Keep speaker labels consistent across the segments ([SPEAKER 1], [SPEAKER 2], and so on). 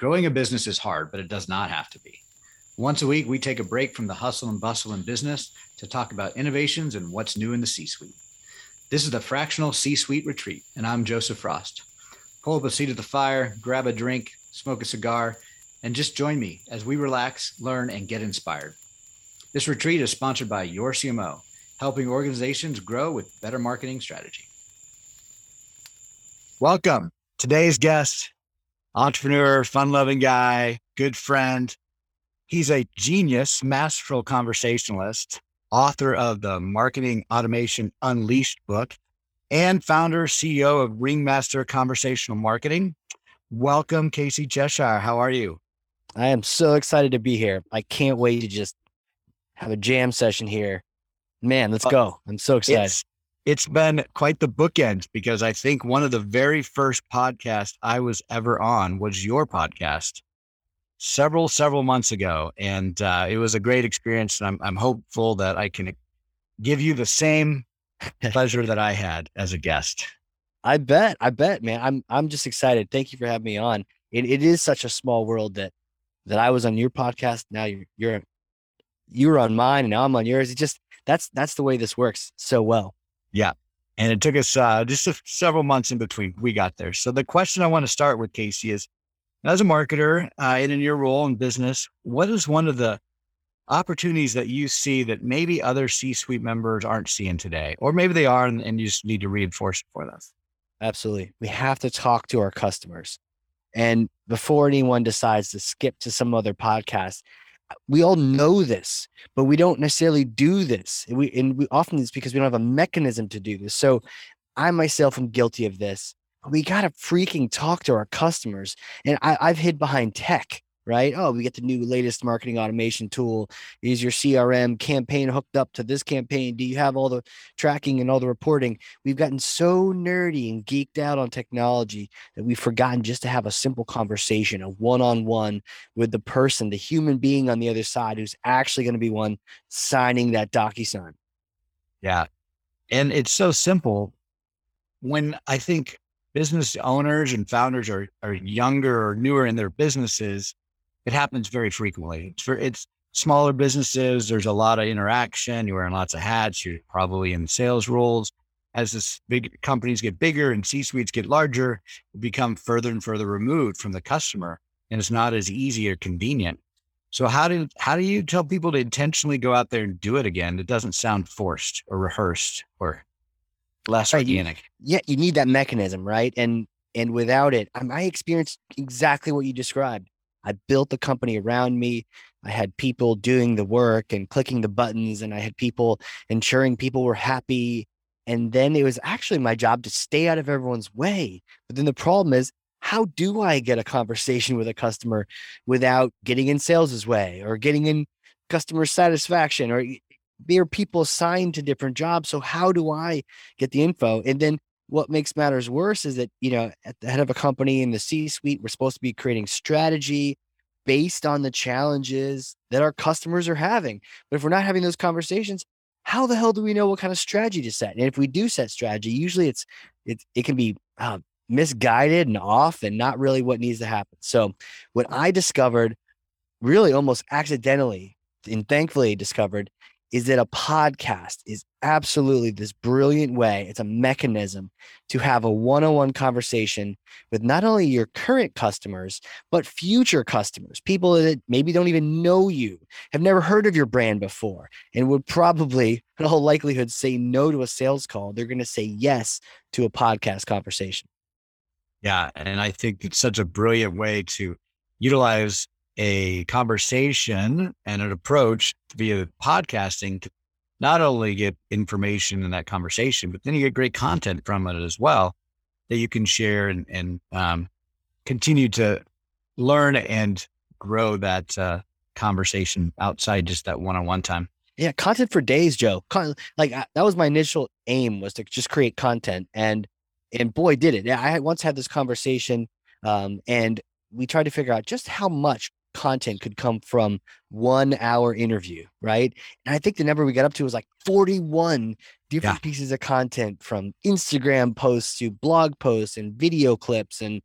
[SPEAKER 1] Growing a business is hard, but it does not have to be. Once a week, we take a break from the hustle and bustle in business to talk about innovations and what's new in the C-suite. This is the Fractional C-Suite Retreat, and I'm Joseph Frost. Pull up a seat at the fire, grab a drink, smoke a cigar, and just join me as we relax, learn, and get inspired. This retreat is sponsored by Your CMO, helping organizations grow with better marketing strategy. Welcome. Today's guest, entrepreneur, fun-loving guy, good friend. He's a genius, masterful conversationalist, author of the Marketing Automation Unleashed book, and founder, CEO of Ringmaster Conversational Marketing. Welcome, Casey Cheshire. How are you?
[SPEAKER 2] I am so excited to be here. I can't wait to just have a jam session here. Man, let's go. I'm so excited.
[SPEAKER 1] It's been quite the bookend because I think one of the very first podcasts I was ever on was your podcast several months ago. And it was a great experience. And I'm hopeful that I can give you the same pleasure that I had as a guest.
[SPEAKER 2] I bet, man. I'm just excited. Thank you for having me on. It is such a small world that I was on your podcast. Now you're on mine and now I'm on yours. It just, that's the way this works so well.
[SPEAKER 1] Yeah. And it took us several months in between we got there. So the question I want to start with, Casey, is as a marketer and in your role in business, what is one of the opportunities that you see that maybe other C-suite members aren't seeing today? Or maybe they are and you just need to reinforce it for them.
[SPEAKER 2] Absolutely. We have to talk to our customers. And before anyone decides to skip to some other podcast, we all know this, but we don't necessarily do this. We often it's because we don't have a mechanism to do this. So I myself am guilty of this. We got to freaking talk to our customers. And I've hid behind tech, right? Oh, we get the new latest marketing automation tool. Is your CRM campaign hooked up to this campaign? Do you have all the tracking and all the reporting? We've gotten so nerdy and geeked out on technology that we've forgotten just to have a simple conversation, a one-on-one with the person, the human being on the other side who's actually going to be one signing that DocuSign.
[SPEAKER 1] Yeah. And it's so simple. When I think business owners and founders are younger or newer in their businesses, it happens very frequently. It's smaller businesses. There's a lot of interaction. You're wearing lots of hats. You're probably in sales roles. As this big companies get bigger and C-suites get larger, you become further and further removed from the customer, and it's not as easy or convenient. So how do you tell people to intentionally go out there and do it again? It doesn't sound forced or rehearsed or less organic.
[SPEAKER 2] You need that mechanism, right? And without it, I experienced exactly what you described. I built the company around me. I had people doing the work and clicking the buttons, and I had people ensuring people were happy. And then it was actually my job to stay out of everyone's way. But then the problem is, how do I get a conversation with a customer without getting in sales's way or getting in customer satisfaction? Or there are people assigned to different jobs. So how do I get the info? And then what makes matters worse is that, at the head of a company in the C-suite, we're supposed to be creating strategy based on the challenges that our customers are having. But if we're not having those conversations, how the hell do we know what kind of strategy to set? And if we do set strategy, usually it can be misguided and off and not really what needs to happen. So what I discovered really almost accidentally and thankfully discovered is that a podcast is absolutely this brilliant way. It's a mechanism to have a one-on-one conversation with not only your current customers, but future customers, people that maybe don't even know you, have never heard of your brand before, and would probably, in all likelihood, say no to a sales call. They're going to say yes to a podcast conversation.
[SPEAKER 1] Yeah. And I think it's such a brilliant way to utilize a conversation and an approach via podcasting to not only get information in that conversation, but then you get great content from it as well that you can share and continue to learn and grow that conversation outside just that one-on-one time.
[SPEAKER 2] Yeah. Content for days, Joe. That was my initial aim, was to just create content, and boy, did it. I once had this conversation and we tried to figure out just how much content could come from 1 hour interview, right? And I think the number we got up to was like 41 different pieces of content, from Instagram posts to blog posts and video clips and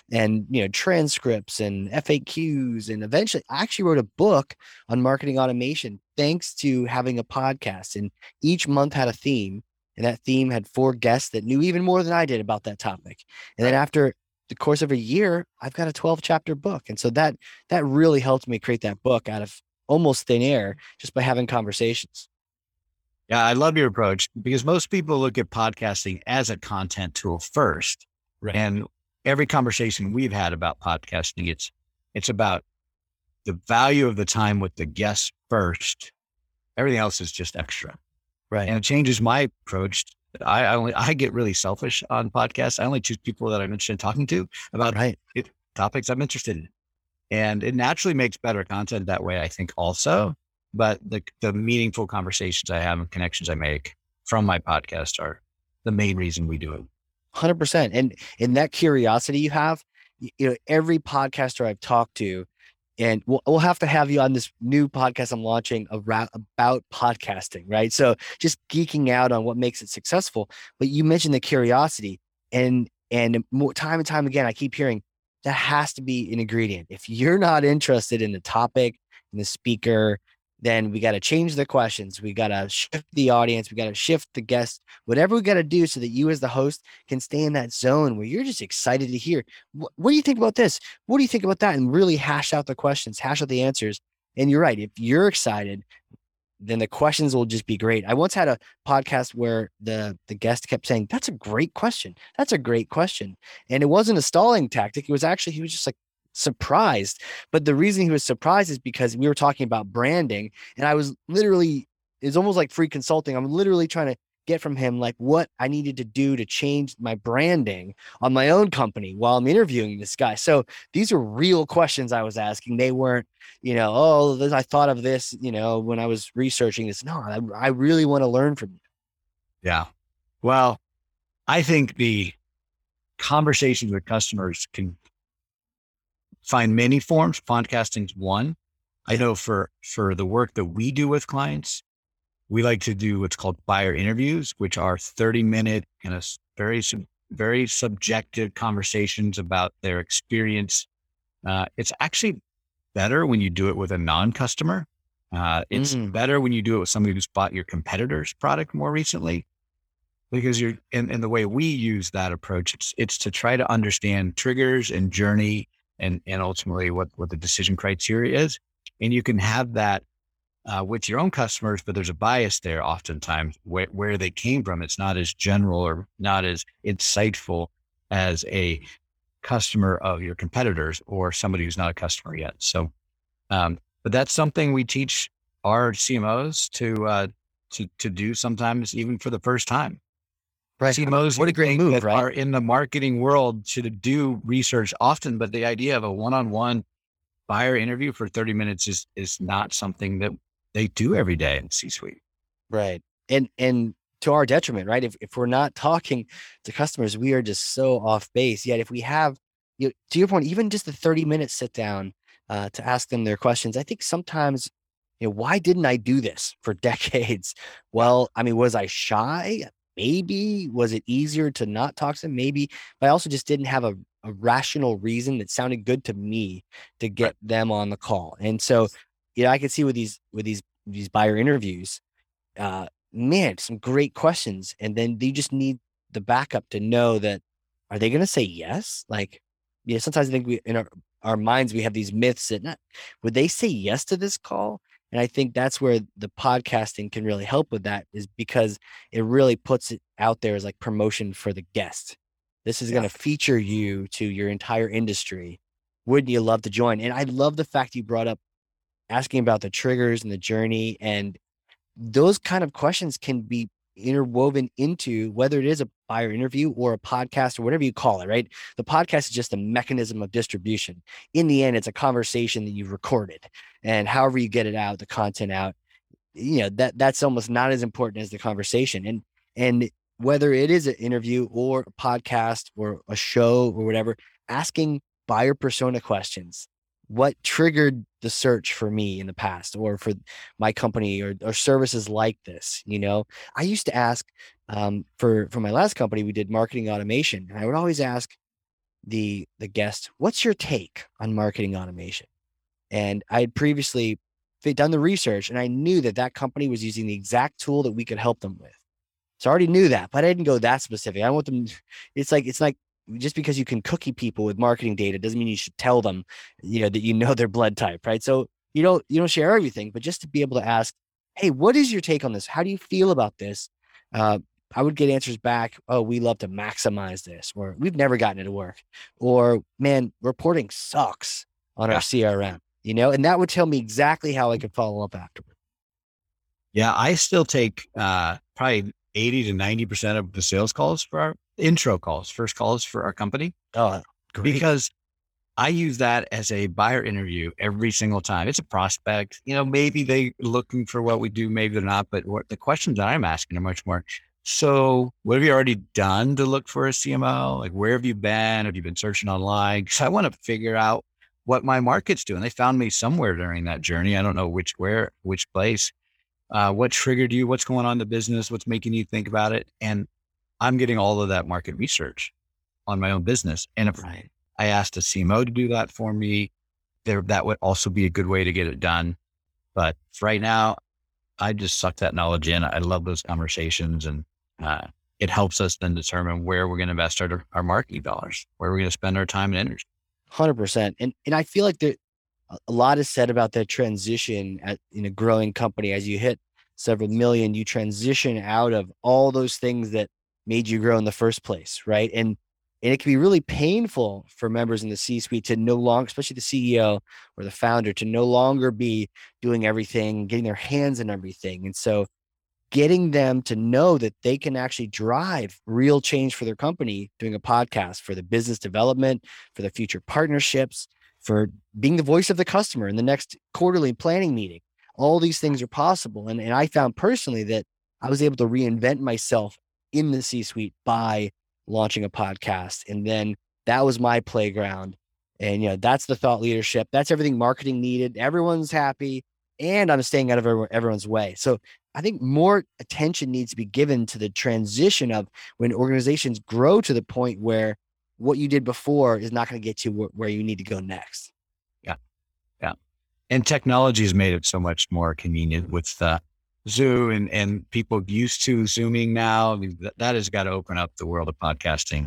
[SPEAKER 2] transcripts and FAQs. And eventually I actually wrote a book on marketing automation thanks to having a podcast, and each month had a theme, and that theme had 4 guests that knew even more than I did about that topic. And then after the course of a year, I've got a 12 chapter book. And so that really helped me create that book out of almost thin air, just by having conversations.
[SPEAKER 1] Yeah, I love your approach, because most people look at podcasting as a content tool first.
[SPEAKER 2] Right.
[SPEAKER 1] And every conversation we've had about podcasting, it's about the value of the time with the guests first. Everything else is just extra.
[SPEAKER 2] Right.
[SPEAKER 1] And it changes my approach. I get really selfish on podcasts. I only choose people that I'm interested in talking to about topics I'm interested in. And it naturally makes better content that way, I think, also. But the meaningful conversations I have and connections I make from my podcast are the main reason we do it.
[SPEAKER 2] 100%. And in that curiosity you have, every podcaster I've talked to, and we'll have to have you on this new podcast I'm launching about podcasting, right? So just geeking out on what makes it successful. But you mentioned the curiosity, and more time and time again, I keep hearing that has to be an ingredient. If you're not interested in the topic and the speaker, then we got to change the questions. We got to shift the audience. We got to shift the guest, whatever we got to do so that you as the host can stay in that zone where you're just excited to hear, what do you think about this? What do you think about that? And really hash out the questions, hash out the answers. And you're right. If you're excited, then the questions will just be great. I once had a podcast where the guest kept saying, "That's a great question. That's a great question." And it wasn't a stalling tactic. It was actually, he was just like, surprised. But the reason he was surprised is because we were talking about branding, and I was literally, it's almost like free consulting. I'm literally trying to get from him like what I needed to do to change my branding on my own company while I'm interviewing this guy. So these are real questions I was asking. They weren't, I thought of this, when I was researching this. No, I really want to learn from you.
[SPEAKER 1] Yeah. Well, I think the conversations with customers can find many forms. Podcasting's one. I know for the work that we do with clients, we like to do what's called buyer interviews, which are 30-minute kind of very subjective conversations about their experience. It's actually better when you do it with a non-customer. It's better when you do it with somebody who's bought your competitor's product more recently, because and the way we use that approach, it's to try to understand triggers and journey and ultimately what the decision criteria is. And you can have that with your own customers, but there's a bias there oftentimes where they came from. It's not as general or not as insightful as a customer of your competitors or somebody who's not a customer yet. So, but that's something we teach our CMOs to do sometimes, even for the first time.
[SPEAKER 2] Right.
[SPEAKER 1] CMOs,
[SPEAKER 2] what a great move, right?
[SPEAKER 1] Are in the marketing world should do research often, but the idea of a one-on-one buyer interview for 30 minutes is not something that they do every day in C-suite.
[SPEAKER 2] Right. And to our detriment, right? If we're not talking to customers, we are just so off base. Yet if we have, to your point, even just the 30-minute sit down to ask them their questions, I think sometimes, why didn't I do this for decades? Well, I mean, was I shy? Maybe. Was it easier to not talk to them? Maybe. But I also just didn't have a rational reason that sounded good to me to get them on the call. And so, I could see with these buyer interviews, man, some great questions. And then they just need the backup to know that, are they going to say yes? Like, sometimes I think we, in our minds, we have these myths that would they say yes to this call? And I think that's where the podcasting can really help with that, is because it really puts it out there as like promotion for the guest. This is going to feature you to your entire industry. Wouldn't you love to join? And I love the fact you brought up asking about the triggers and the journey, and those kind of questions can be interwoven into whether it is a buyer interview or a podcast or whatever you call it, right? The podcast is just a mechanism of distribution. In the end, it's a conversation that you've recorded, and however you get it out, the content out, that's almost not as important as the conversation. And whether it is an interview or a podcast or a show or whatever, asking buyer persona questions what triggered the search for me in the past or for my company or services like this. I used to ask for my last company, we did marketing automation, and I would always ask the guest, what's your take on marketing automation? And I had previously done the research, and I knew that that company was using the exact tool that we could help them with. So I already knew that, but I didn't go that specific. I want them. It's like just because you can cookie people with marketing data doesn't mean you should tell them, that their blood type, right? So you don't share everything, but just to be able to ask, hey, what is your take on this? How do you feel about this? Uh, I would get answers back. Oh, we love to maximize this, or we've never gotten it to work, or man, reporting sucks on our
[SPEAKER 1] Yeah.
[SPEAKER 2] CRM, and that would tell me exactly how I could follow up afterward.
[SPEAKER 1] Yeah. I still take probably 80 to 90% of the sales calls for our intro calls, first calls for our company,
[SPEAKER 2] Oh, great.
[SPEAKER 1] because I use that as a buyer interview every single time. It's a prospect, maybe they looking for what we do, maybe they're not, but what the questions that I'm asking are much more. So what have you already done to look for a CMO? Like, where have you been? Have you been searching online? Cause I want to figure out what my market's doing. They found me somewhere during that journey. I don't know which place, what triggered you, what's going on in the business, what's making you think about it. And I'm getting all of that market research on my own business. And if
[SPEAKER 2] Right.
[SPEAKER 1] I asked a CMO to do that for me, that would also be a good way to get it done. But right now, I just suck that knowledge in. I love those conversations, and it helps us then determine where we're going to invest our marketing dollars, where we're going to spend our time and energy.
[SPEAKER 2] 100%. And I feel like there a lot is said about that transition in a growing company. As you hit several million, you transition out of all those things that made you grow in the first place, right? And it can be really painful for members in the C-suite to no longer, especially the CEO or the founder, to no longer be doing everything, getting their hands in everything. And so getting them to know that they can actually drive real change for their company, doing a podcast for the business development, for the future partnerships, for being the voice of the customer in the next quarterly planning meeting. All these things are possible. And I found personally that I was able to reinvent myself in the C-suite by launching a podcast. And then that was my playground. And, that's the thought leadership. That's everything marketing needed. Everyone's happy. And I'm staying out of everyone's way. So I think more attention needs to be given to the transition of when organizations grow to the point where what you did before is not going to get you where you need to go next.
[SPEAKER 1] Yeah. Yeah. And technology has made it so much more convenient with Zoom and people used to Zooming now. I mean, that has got to open up the world of podcasting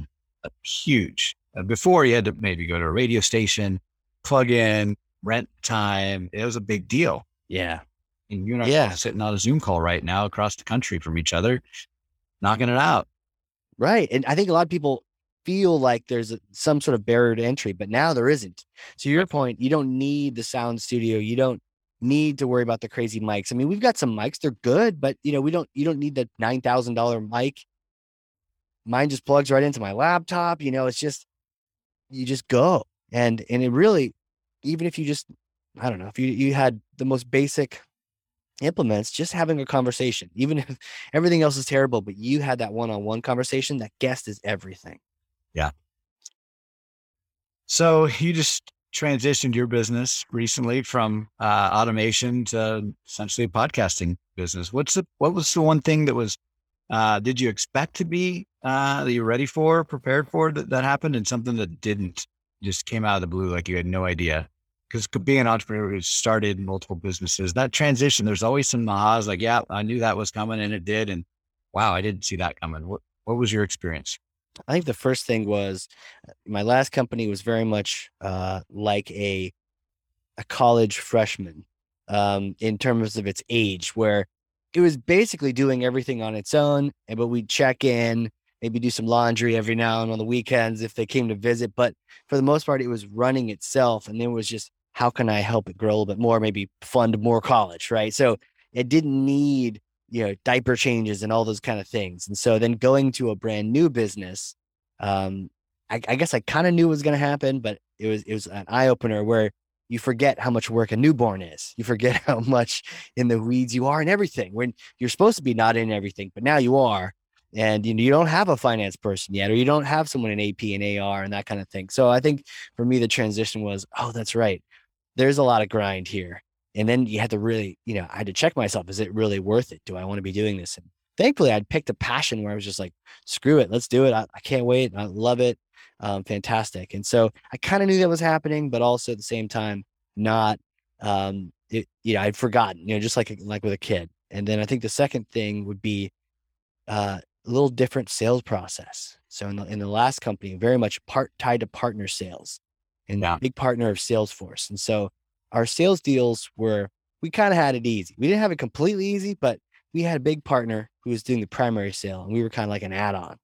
[SPEAKER 1] huge. Before you had to maybe go to a radio station, plug in, rent time. It was a big deal.
[SPEAKER 2] Yeah.
[SPEAKER 1] And you and I are sitting on a Zoom call right now across the country from each other, knocking it out.
[SPEAKER 2] Right. And I think a lot of people feel like there's some sort of barrier to entry, but now there isn't. To your point, you don't need the sound studio. You don't need to worry about the crazy mics. I mean, we've got some mics, they're good, but you don't need the $9,000 mic. Mine just plugs right into my laptop. It's just, you just go. And it really, even if you just, I don't know, if you had the most basic implements, just having a conversation, even if everything else is terrible, but you had that one-on-one conversation, that guest is everything.
[SPEAKER 1] Yeah. So you just transitioned your business recently from automation to essentially a podcasting business. What was the one thing that was, did you expect to be, that you're ready for, prepared for that happened, and something that didn't, just came out of the blue, like you had no idea? Because being an entrepreneur who started multiple businesses, that transition, there's always some ahas, like, yeah, I knew that was coming and it did. And wow, I didn't see that coming. What was your experience?
[SPEAKER 2] I think the first thing was my last company was very much like a college freshman in terms of its age, where it was basically doing everything on its own, but we'd check in, maybe do some laundry every now and on the weekends if they came to visit. But for the most part, it was running itself. And then it was just, how can I help it grow a little bit more, maybe fund more college, right? So it didn't need, diaper changes and all those kind of things. And so then going to a brand new business, I guess I kind of knew it was going to happen, but it was an eye opener where you forget how much work a newborn is. You forget how much in the weeds you are in everything when you're supposed to be not in everything, but now you are. And you don't have a finance person yet, or you don't have someone in AP and AR and that kind of thing. So I think for me, the transition was, oh, that's right. there's a lot of grind here. And then you had to really, I had to check myself. Is it really worth it? Do I want to be doing this? And thankfully I'd picked a passion where I was just like, screw it, let's do it. I can't wait. I love it. Fantastic. And so I kind of knew that was happening, but also at the same time, not, I'd forgotten, just like with a kid. And then I think the second thing would be a little different sales process. So in the last company, very much tied to partner sales and big partner of Salesforce. And so our sales deals we kind of had it easy. We didn't have it completely easy, but we had a big partner who was doing the primary sale, and we were kind of like an add-on.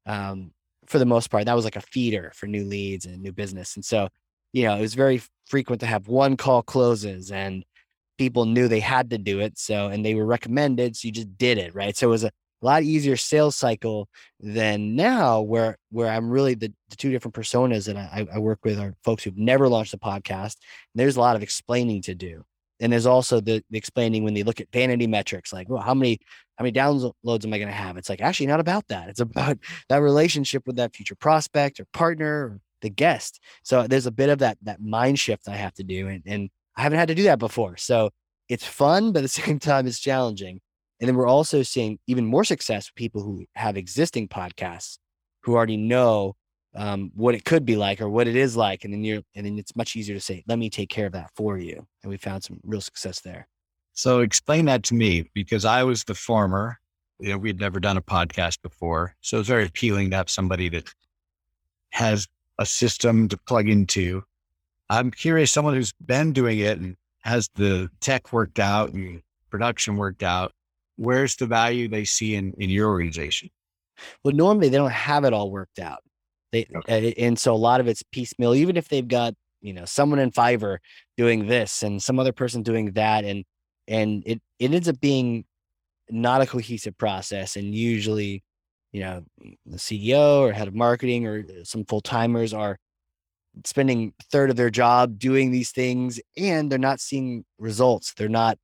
[SPEAKER 2] For the most part, that was like a feeder for new leads and new business. And so, it was very frequent to have one call closes, and people knew they had to do it. So, and they were recommended. So you just did it. Right. So it was a lot easier sales cycle than now where I'm really the two different personas that I work with are folks who've never launched a podcast. And there's a lot of explaining to do. And there's also the explaining when they look at vanity metrics, like, well, how many downloads am I going to have? It's like, actually not about that. It's about that relationship with that future prospect or partner or the guest. So there's a bit of that mind shift I have to do. And I haven't had to do that before. So it's fun, but at the same time, it's challenging. And then we're also seeing even more success with people who have existing podcasts who already know what it could be like or what it is like. And then it's much easier to say, let me take care of that for you. And we found some real success there.
[SPEAKER 1] So explain that to me, because I was the former, we'd never done a podcast before. So it's very appealing to have somebody that has a system to plug into. I'm curious, someone who's been doing it and has the tech worked out and production worked out, where's the value they see in your organization?
[SPEAKER 2] Well, normally they don't have it all worked out. And so a lot of it's piecemeal, even if they've got, someone in Fiverr doing this and some other person doing that. And it ends up being not a cohesive process. And usually, the CEO or head of marketing or some full-timers are spending a third of their job doing these things and they're not seeing results.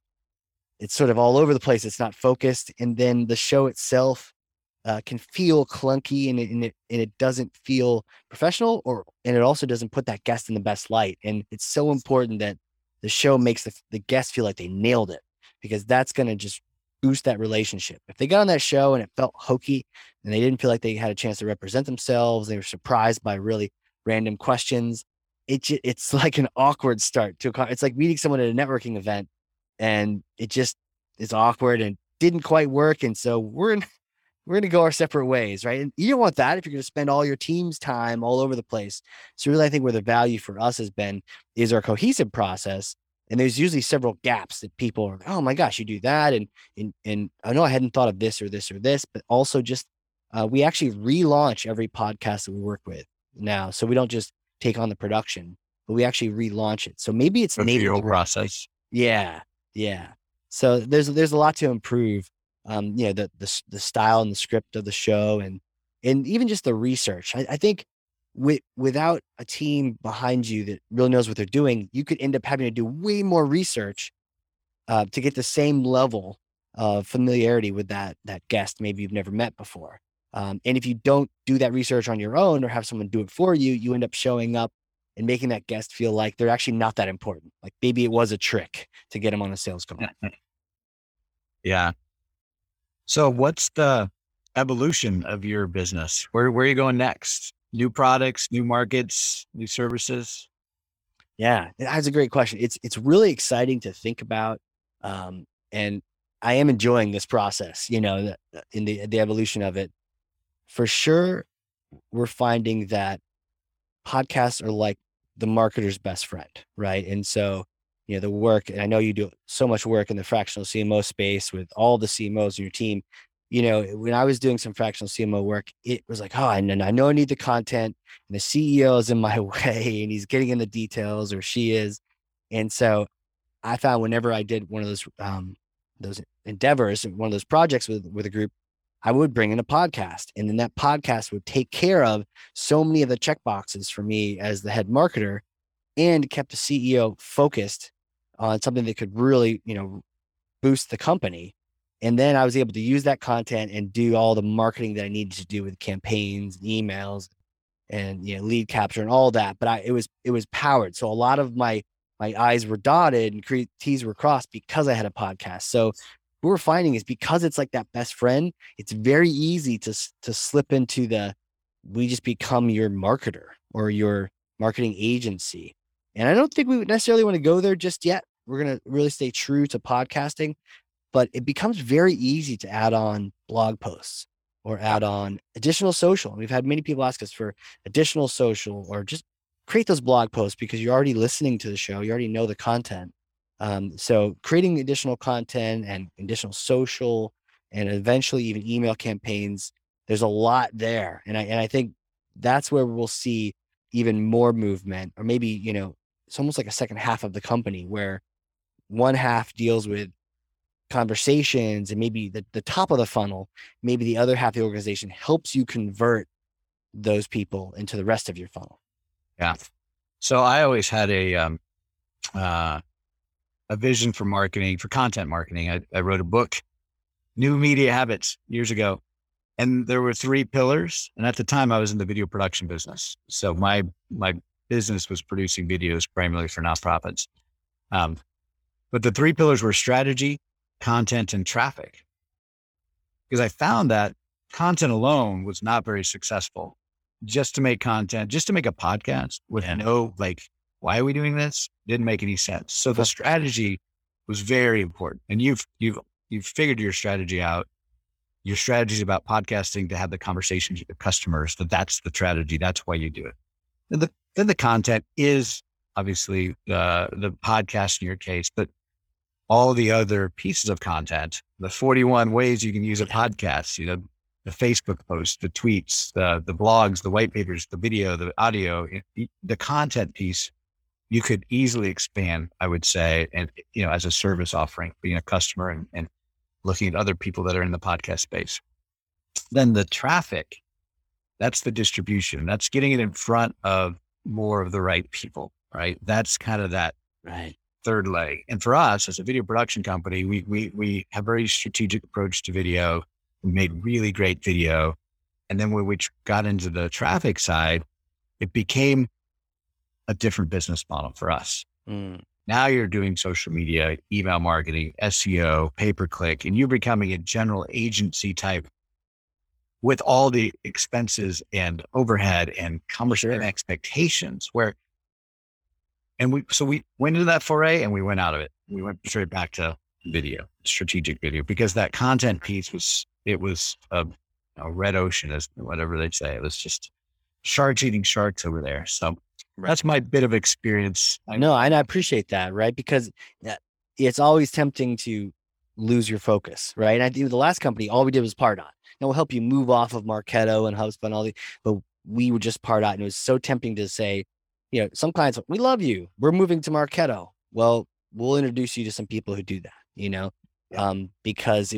[SPEAKER 2] It's sort of all over the place. It's not focused. And then the show itself can feel clunky and it doesn't feel professional and it also doesn't put that guest in the best light. And it's so important that the show makes the guest feel like they nailed it, because that's going to just boost that relationship. If they got on that show and it felt hokey and they didn't feel like they had a chance to represent themselves, they were surprised by really random questions, it's like an awkward start to it's like meeting someone at a networking event and it just is awkward and didn't quite work. And so we're going to go our separate ways, right? And you don't want that if you're going to spend all your team's time all over the place. So really, I think where the value for us has been is our cohesive process. And there's usually several gaps that people are, oh my gosh, you do that. And I know I hadn't thought of this or this or this, but also just, we actually relaunch every podcast that we work with now. So we don't just take on the production, but we actually relaunch it. So maybe it's
[SPEAKER 1] the process.
[SPEAKER 2] Yeah. Yeah. So there's a lot to improve. The style and the script of the show and even just the research. I think without a team behind you that really knows what they're doing, you could end up having to do way more research to get the same level of familiarity with that guest maybe you've never met before. And if you don't do that research on your own or have someone do it for you, you end up showing up and making that guest feel like they're actually not that important. Like maybe it was a trick to get them on a sales call.
[SPEAKER 1] Yeah. So what's the evolution of your business? Where are you going next? New products, new markets, new services?
[SPEAKER 2] Yeah, that's a great question. It's really exciting to think about. And I am enjoying this process, in the evolution of it. For sure, we're finding that podcasts are like the marketer's best friend, right? And so, the work, and I know you do so much work in the fractional CMO space with all the CMOs in your team. When I was doing some fractional CMO work, it was like, oh, I know I need the content and the CEO is in my way and he's getting in the details, or she is. And so I found whenever I did one of those endeavors, one of those projects with a group, I would bring in a podcast, and then that podcast would take care of so many of the check boxes for me as the head marketer and kept the CEO focused on something that could really, boost the company. And then I was able to use that content and do all the marketing that I needed to do with campaigns and emails and, lead capture and all that. But it was powered. So a lot of my my I's were dotted and T's were crossed because I had a podcast. So what we're finding is because it's like that best friend, it's very easy to slip into we just become your marketer or your marketing agency. And I don't think we would necessarily want to go there just yet. We're going to really stay true to podcasting, but it becomes very easy to add on blog posts or add on additional social. We've had many people ask us for additional social or just create those blog posts because you're already listening to the show. You already know the content. So creating additional content and additional social and eventually even email campaigns, there's a lot there. And I think that's where we'll see even more movement, or maybe, it's almost like a second half of the company where one half deals with conversations and maybe the top of the funnel, maybe the other half of the organization helps you convert those people into the rest of your funnel.
[SPEAKER 1] Yeah. So I always had a vision for marketing, for content marketing. I wrote a book, New Media Habits, years ago. And there were 3 pillars. And at the time I was in the video production business. So my business was producing videos primarily for nonprofits. But the 3 pillars were strategy, content, and traffic. Because I found that content alone was not very successful. Just to make content, just to make a podcast with no, why are we doing this? Didn't make any sense. So the strategy was very important. And you've figured your strategy out. Your strategy is about podcasting to have the conversations with the customers, that's the strategy. That's why you do it. And then the content is obviously the podcast in your case, but all the other pieces of content, the 41 ways you can use a podcast, the Facebook posts, the tweets, the blogs, the white papers, the video, the audio, the content piece, you could easily expand, I would say, and, as a service offering, being a customer and looking at other people that are in the podcast space. Then the traffic, that's the distribution. That's getting it in front of more of the right people, right? That's kind of that third leg. And for us as a video production company, we have a very strategic approach to video. We made really great video. And then when we got into the traffic side, it became a different business model for us. Now you're doing social media, email marketing, SEO, pay-per-click, and you're becoming a general agency type with all the expenses and overhead and commercial and expectations we went into that foray and we went out of it. We went straight back to video, strategic video, because that content piece was a red ocean, as whatever they say. It was just sharks eating sharks over there. So that's my bit of experience.
[SPEAKER 2] I know. And I appreciate that. Right. Because it's always tempting to lose your focus. Right. And I think the last company, all we did was Pardot. Now we'll help you move off of Marketo and HubSpot and all the, but we would just Pardot. And it was so tempting to say, some clients, we love you. We're moving to Marketo. Well, we'll introduce you to some people who do that, because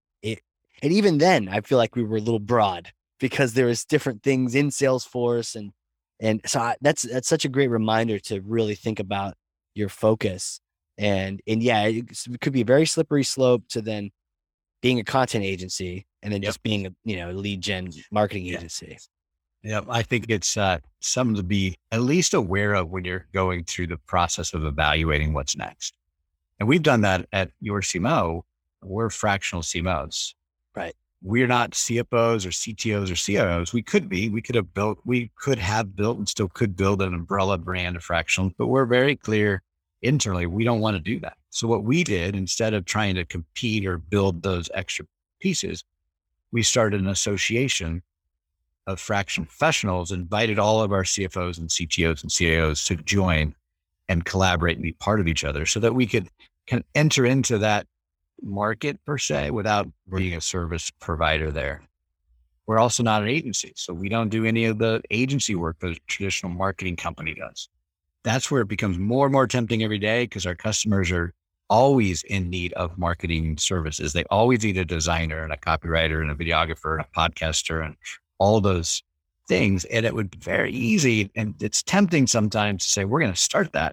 [SPEAKER 2] and even then I feel like we were a little broad because there was different things in Salesforce. And so that's such a great reminder to really think about your focus. And it could be a very slippery slope to then being a content agency and then just being a lead gen marketing agency.
[SPEAKER 1] Yeah, I think it's something to be at least aware of when you're going through the process of evaluating what's next. And we've done that at your CMO. We're fractional CMOs.
[SPEAKER 2] Right.
[SPEAKER 1] We're not CFOs or CTOs or CIOs. We could be. We could have built and still could build an umbrella brand of fractional, but we're very clear internally, we don't want to do that. So what we did, instead of trying to compete or build those extra pieces, we started an association of fractional professionals, invited all of our CFOs and CTOs and CIOs to join and collaborate and be part of each other so that we could enter into that market per se without being a service provider there. We're also not an agency, so we don't do any of the agency work that a traditional marketing company does. That's where it becomes more and more tempting every day because our customers are always in need of marketing services. They always need a designer and a copywriter and a videographer and a podcaster and all those things. And it would be very easy. And it's tempting sometimes to say, we're going to start that.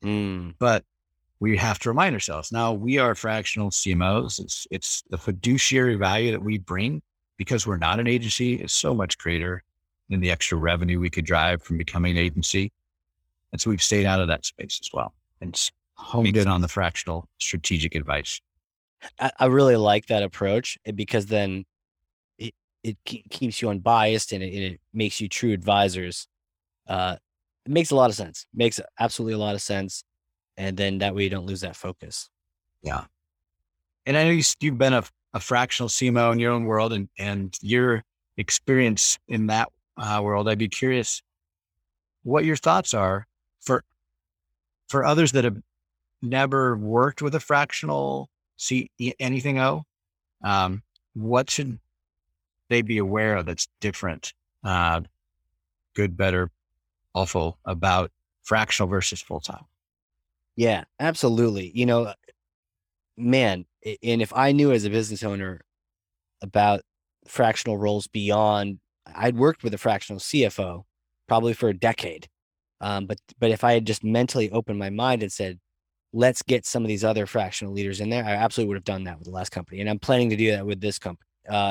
[SPEAKER 1] But we have to remind ourselves, now we are fractional CMOs. It's the fiduciary value that we bring because we're not an agency is so much greater than the extra revenue we could drive from becoming an agency. And so we've stayed out of that space as well. and honed in on the fractional strategic advice.
[SPEAKER 2] I really like that approach because then it keeps you unbiased and it makes you true advisors. It makes a lot of sense. Makes absolutely a lot of sense. And then that way you don't lose that focus.
[SPEAKER 1] Yeah. And I know you've been a fractional CMO in your own world and your experience in that world. I'd be curious what your thoughts are for others that have never worked with a fractional anything O. What should they be aware of that's different, good, better, awful about fractional versus full time?
[SPEAKER 2] Yeah, absolutely. Man, and if I knew as a business owner about fractional roles beyond, I'd worked with a fractional CFO probably for a decade. But if I had just mentally opened my mind and said, let's get some of these other fractional leaders in there, I absolutely would have done that with the last company. And I'm planning to do that with this company.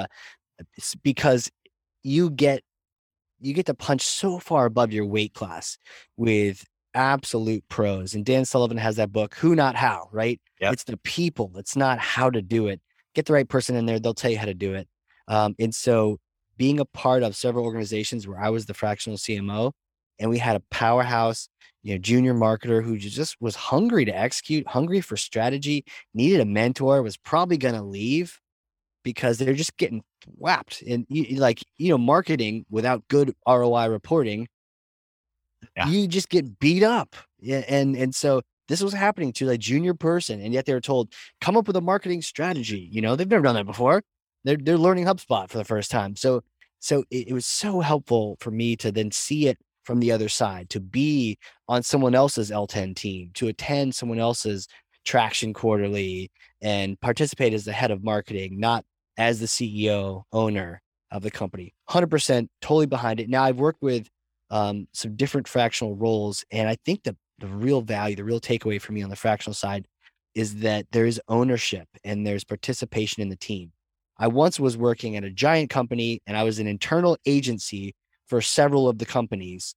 [SPEAKER 2] Because you get to punch so far above your weight class with absolute pros. And Dan Sullivan has that book, Who Not How, right?
[SPEAKER 1] Yep.
[SPEAKER 2] It's the people. It's not how to do it. Get the right person in there. They'll tell you how to do it. And so being a part of several organizations where I was the fractional CMO and we had a powerhouse, junior marketer who just was hungry to execute, hungry for strategy, needed a mentor, was probably going to leave because they're just getting whapped. And marketing without good ROI reporting, you just get beat up. Yeah. And so this was happening to a junior person. And yet they were told, come up with a marketing strategy. They've never done that before. They're learning HubSpot for the first time. So it was so helpful for me to then see it from the other side, to be on someone else's L10 team, to attend someone else's Traction Quarterly and participate as the head of marketing, not as the CEO owner of the company. 100% totally behind it. Now I've worked with some different fractional roles. And I think the real value, the real takeaway for me on the fractional side is that there is ownership and there's participation in the team. I once was working at a giant company and I was an internal agency for several of the companies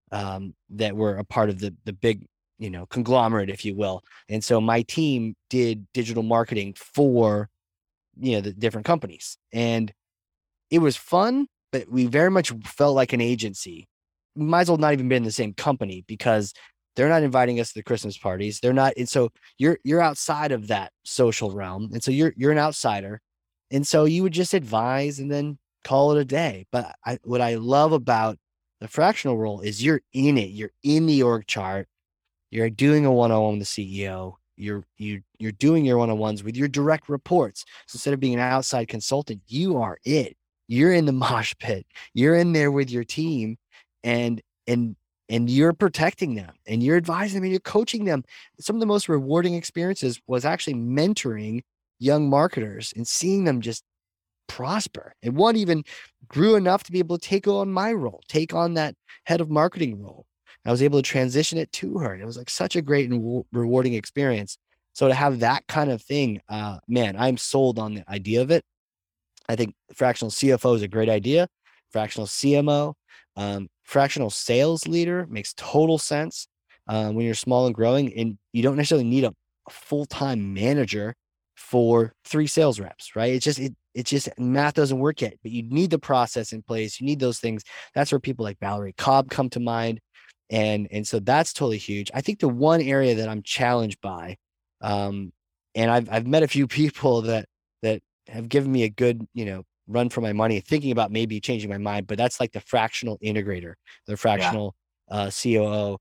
[SPEAKER 2] that were a part of the big, conglomerate, if you will. And so my team did digital marketing for, the different companies. And it was fun, but we very much felt like an agency. We might as well not even be in the same company because they're not inviting us to the Christmas parties. They're not. And so you're outside of that social realm. And so you're an outsider. And so you would just advise and then call it a day. But what I love about the fractional role is you're in it. You're in the org chart. You're doing a one-on-one with the CEO. You're doing your one-on-ones with your direct reports. So instead of being an outside consultant, you are it. You're in the mosh pit. You're in there with your team, and you're protecting them, and you're advising them, and you're coaching them. Some of the most rewarding experiences was actually mentoring young marketers and seeing them just prosper. And one even grew enough to be able to take on my role, take on that head of marketing role. I was able to transition it to her. And it was like such a great and rewarding experience. So to have that kind of thing, man, I'm sold on the idea of it. I think fractional CFO is a great idea. Fractional CMO, fractional sales leader makes total sense when you're small and growing, and you don't necessarily need a full-time manager for 3 sales reps, right? It's just math doesn't work yet, but you need the process in place. You need those things. That's where people like Valerie Cobb come to mind. And so that's totally huge. I think the one area that I'm challenged by, and I've met a few people that have given me a good, run for my money, thinking about maybe changing my mind, but that's like the fractional integrator, the fractional COO.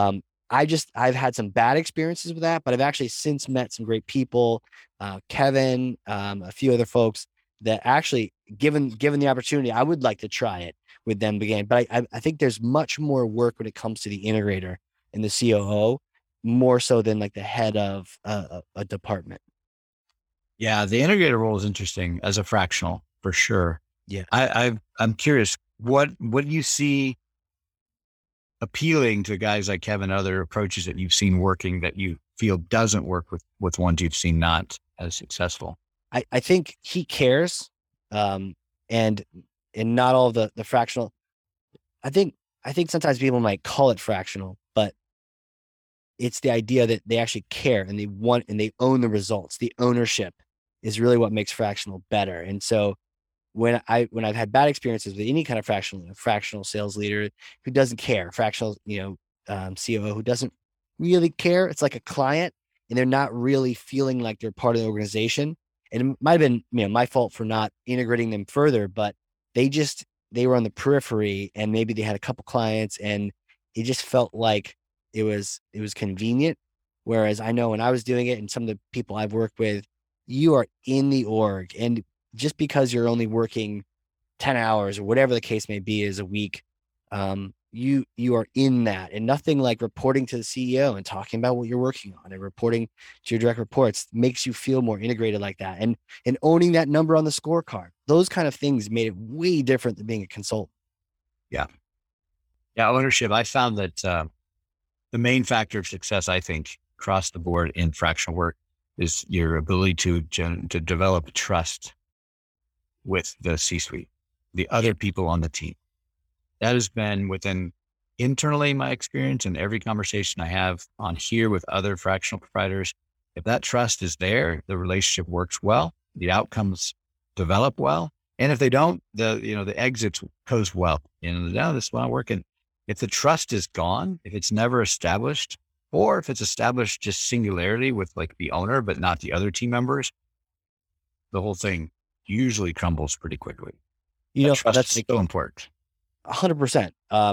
[SPEAKER 2] I've had some bad experiences with that, but I've actually since met some great people, Kevin, a few other folks that actually given the opportunity, I would like to try it with them again. But I think there's much more work when it comes to the integrator and the COO, more so than like the head of a department.
[SPEAKER 1] Yeah, the integrator role is interesting as a fractional for sure.
[SPEAKER 2] Yeah,
[SPEAKER 1] I'm curious, what do you see appealing to guys like Kevin, other approaches that you've seen working that you feel doesn't work with ones you've seen not as successful?
[SPEAKER 2] I think he cares, and not all the fractional. I think sometimes people might call it fractional, but it's the idea that they actually care and they want and they own the results. The ownership is really what makes fractional better. And so when I've had bad experiences with any kind of fractional sales leader who doesn't care, fractional, COO who doesn't really care, it's like a client and they're not really feeling like they're part of the organization. And it might have been, my fault for not integrating them further, but they were on the periphery and maybe they had a couple clients and it just felt like it was convenient. Whereas I know when I was doing it and some of the people I've worked with, you are in the org. And just because you're only working 10 hours or whatever the case may be is a week, you are in that, and nothing like reporting to the CEO and talking about what you're working on and reporting to your direct reports makes you feel more integrated like that. And owning that number on the scorecard, those kind of things made it way different than being a consultant.
[SPEAKER 1] Yeah. Yeah. Ownership. I found that, the main factor of success, I think, across the board in fractional work is your ability to develop trust with the C-suite, the other people on the team. That has been internally my experience and every conversation I have on here with other fractional providers. If that trust is there, the relationship works well, the outcomes develop well. And if they don't, the exit goes well. This is not working. If the trust is gone, if it's never established, or if it's established just singularity with like the owner, but not the other team members, the whole thing usually crumbles pretty quickly. Trust
[SPEAKER 2] That's
[SPEAKER 1] is so important.
[SPEAKER 2] 100%.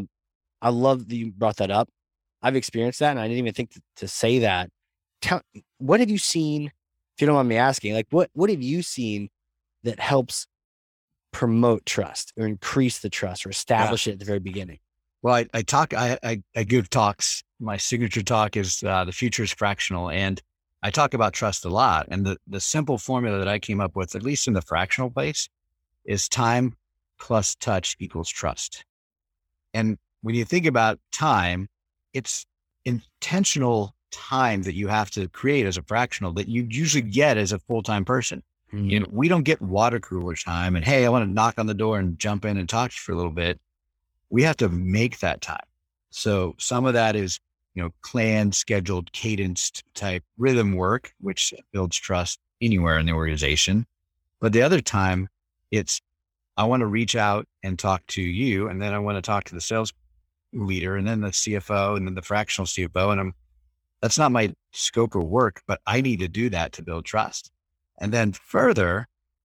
[SPEAKER 2] I love that you brought that up. I've experienced that and I didn't even think to say that. What have you seen, if you don't mind me asking, like what have you seen that helps promote trust or increase the trust or establish it at the very beginning?
[SPEAKER 1] Well, I give talks. My signature talk is The Future is Fractional. And I talk about trust a lot. And the simple formula that I came up with, at least in the fractional place, is time plus touch equals trust. And when you think about time, it's intentional time that you have to create as a fractional that you usually get as a full-time person. We don't get water cooler time and, hey, I want to knock on the door and jump in and talk to you for a little bit. We have to make that time. So some of that is, planned, scheduled, cadenced type rhythm work, which builds trust anywhere in the organization. But the other time it's, I want to reach out and talk to you. And then I want to talk to the sales leader and then the CFO and then the fractional CFO. And that's not my scope of work, but I need to do that to build trust. And then further,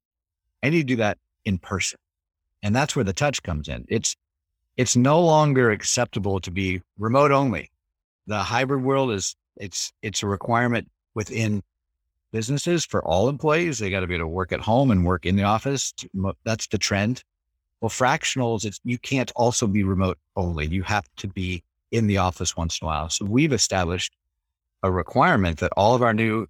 [SPEAKER 1] I need to do that in person. And that's where the touch comes in. It's no longer acceptable to be remote only. The hybrid world it's a requirement within businesses for all employees. They got to be able to work at home and work in the office. That's the trend. Well, fractionals, you can't also be remote only. You have to be in the office once in a while. So we've established a requirement that all of our new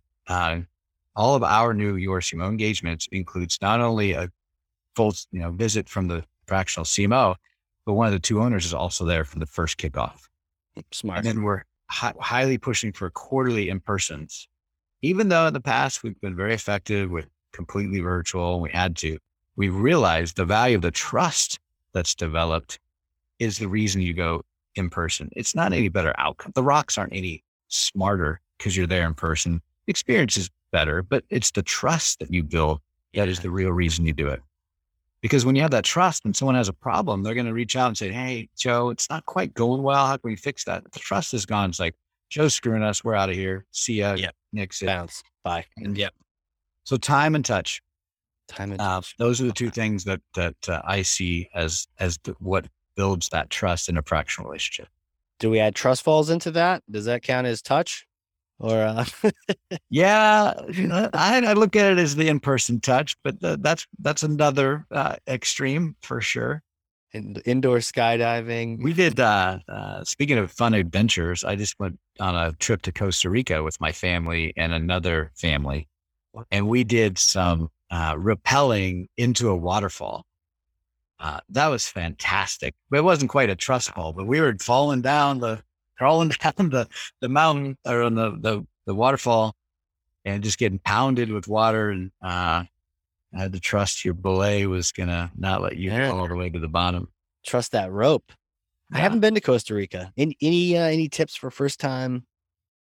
[SPEAKER 1] URCMO engagements includes not only a full, visit from the fractional CMO, but one of the two owners is also there for the first kickoff.
[SPEAKER 2] Smart.
[SPEAKER 1] And then we're highly pushing for quarterly in-persons. Even though in the past we've been very effective with completely virtual, we realized the value of the trust that's developed is the reason you go in person. It's not any better outcome. The rocks aren't any smarter because you're there in person. The experience is better, but it's the trust that you build that is the real reason you do it. Because when you have that trust and someone has a problem, they're going to reach out and say, hey, Joe, it's not quite going well. How can we fix that? The trust is gone. It's like, Joe's screwing us. We're out of here. See ya.
[SPEAKER 2] Yep.
[SPEAKER 1] Next.
[SPEAKER 2] Bounce. Bye.
[SPEAKER 1] And so time and touch.
[SPEAKER 2] Time and touch.
[SPEAKER 1] Those are the two things that I see as what builds that trust in a fractional relationship.
[SPEAKER 2] Do we add trust falls into that? Does that count as touch? Or
[SPEAKER 1] yeah, I look at it as the in-person touch, but that's another extreme for sure.
[SPEAKER 2] Indoor skydiving.
[SPEAKER 1] We did. Speaking of fun adventures, I just went on a trip to Costa Rica with my family and another family, and we did some rappelling into a waterfall. That was fantastic. But it wasn't quite a trust fall, but we were crawling down the mountain or on the waterfall and just getting pounded with water. And I had to trust your belay was going to not let you fall all the way to the bottom.
[SPEAKER 2] Trust that rope. Yeah. I haven't been to Costa Rica. Any tips for first time